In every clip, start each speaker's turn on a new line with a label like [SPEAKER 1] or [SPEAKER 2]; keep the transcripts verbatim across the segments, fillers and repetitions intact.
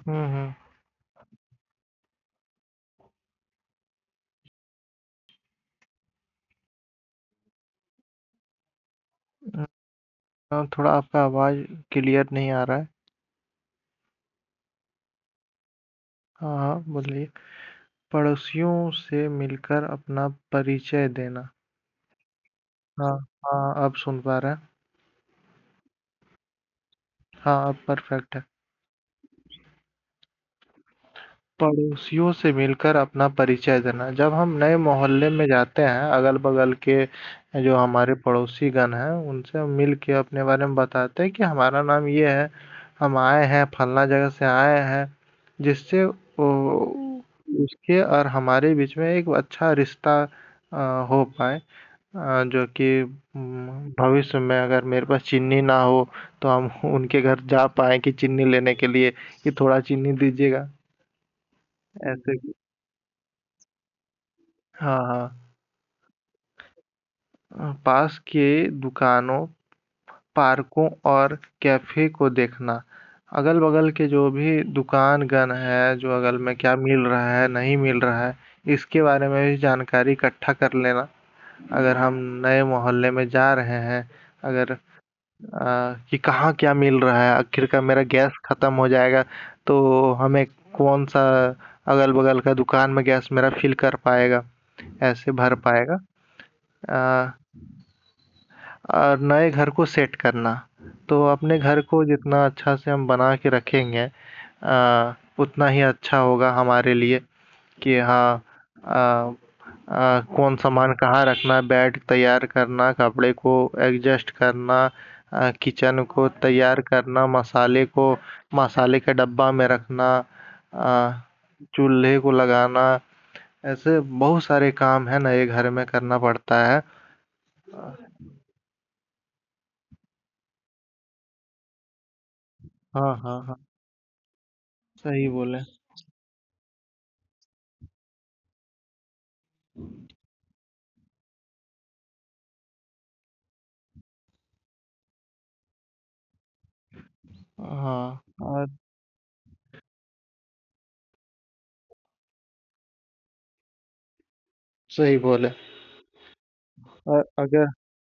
[SPEAKER 1] हुँ, हुँ। अ, अ, थोड़ा आपका आवाज़ क्लियर नहीं आ रहा है। हाँ, हाँ, बोलिए। पड़ोसियों से मिलकर अपना परिचय देना। हाँ, हाँ, अब सुन पा रहे हैं। हाँ, अब परफेक्ट है। पड़ोसियों से मिलकर अपना परिचय देना। जब हम नए मोहल्ले में जाते हैं, अगल-बगल के जो हमारे पड़ोसीगण हैं, उनसे हम मिल के अपने बारे में बताते हैं कि हमारा नाम ये है, हम आए हैं, फलना जगह से आए हैं, जिससे वो उसके और हमारे बीच में एक अच्छा रिश्ता अ, हो पाए। अ, जो कि उम, भविष्य में अगर मेरे पास चीनी ना हो, तो हम उनके घर जा पाएँ कि चीनी लेने के लिए, कि थोड़ा चीनी दीजिएगा। ऐसे हाँ, हाँ। अ, पास के दुकानों, पार्कों और कैफ़े को देखना। अगल-बगल के जो भी दुकान-गण है, जो अगल में क्या मिल रहा है, नहीं मिल रहा है, इसके बारे में भी जानकारी इकट्ठा कर लेना। अगर हम नए मोहल्ले में जा रहे हैं, अगर अ, कि कहाँ क्या मिल रहा है, आखिरकार मेरा गैस खत्म हो जाएगा, तो हमें कौन-सा अगल-बगल का दुकान में गैस मेरा फ़िल कर पाएगा, ऐसे भर पाएगा। अ और नए घर को सेट करना। तो अपने घर को जितना अच्छा से हम बना के रखेंगे अ, उतना ही अच्छा होगा हमारे लिए कि हाँ अ अ, कौन सामान कहाँ रखना है, बेड तैयार करना, कपड़े को एडजस्ट करना, अ, किचन को तैयार करना, मसाले को मसाले के डब्बा में रखना, अ, चूल्हे को लगाना, ऐसे बहुत सारे काम है नए घर में करना पड़ता है। अ, हाँ, हाँ, हाँ। सही बोले। हाँ, और सही बोले। और अगर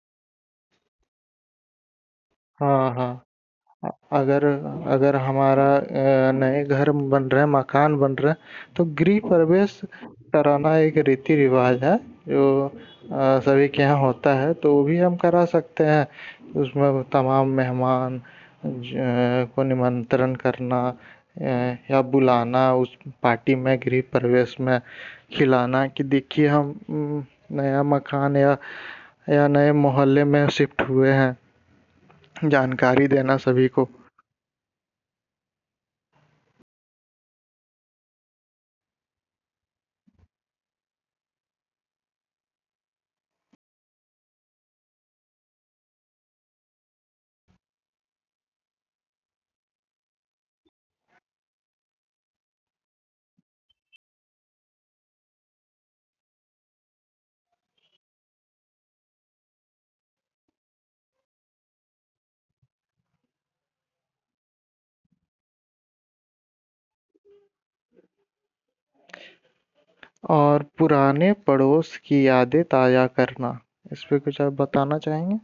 [SPEAKER 1] हाँ, हाँ। अ, अगर अगर हमारा अ, नए घर बन रहे हैं, मकान बन रहे हैं, तो गृह प्रवेश कराना एक रीति-रिवाज है, जो अ, सभी के यहाँ होता है, तो वो भी हम करा सकते हैं। उसमें तमाम मेहमान ज को निमंत्रण करना अ, या बुलाना उस पार्टी में, गृह प्रवेश में खिलाना कि देखिए हम उम, नया मकान या या नए मोहल्ले में शिफ्ट हुए हैं, जानकारी देना सभी को। और पुराने पड़ोस की यादें ताज़ा करना, इस पे कुछ आप बताना चाहेंगे?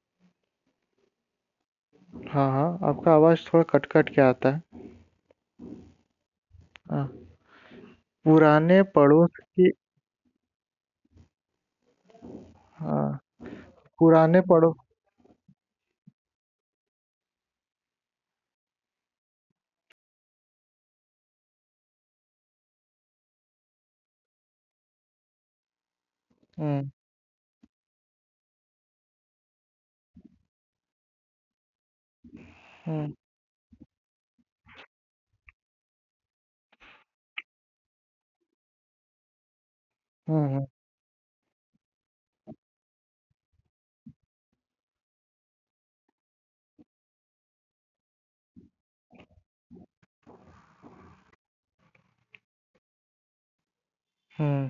[SPEAKER 1] हाँ, हाँ, आपका आवाज़ थोड़ा कट-कट के आता है। हाँ, पुराने पड़ोस की हाँ, पुराने पड़ो हुँ, हुँ, हुँ, हुँ, हुँ,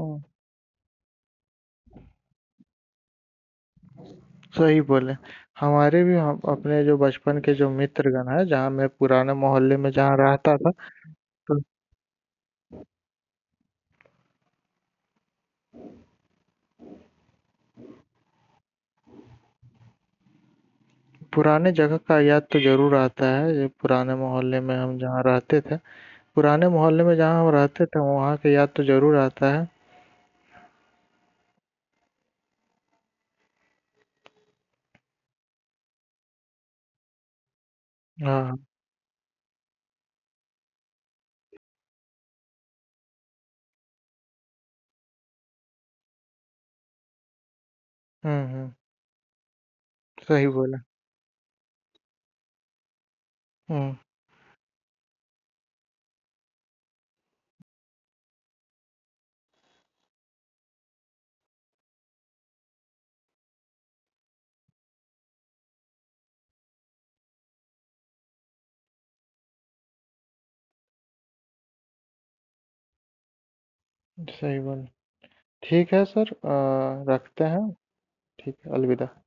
[SPEAKER 1] हुँ, सही बोले। हमारे भी हम अपने जो बचपन के जो मित्रगण हैं, जहाँ मैं पुराने मोहल्ले में जहाँ रहता था, तो पुराने जगह का याद तो ज़रूर आता है, जो पुराने मोहल्ले में हम जहाँ रहते थे। पुराने मोहल्ले में जहाँ हम रहते थे, वहाँ का याद तो ज़रूर आता है। हाँ, हाँ। हुँ, हुँ। सही बोला। हुँ, सही बोला। ठीक है सर, अ, रखते हैं। ठीक है, अलविदा।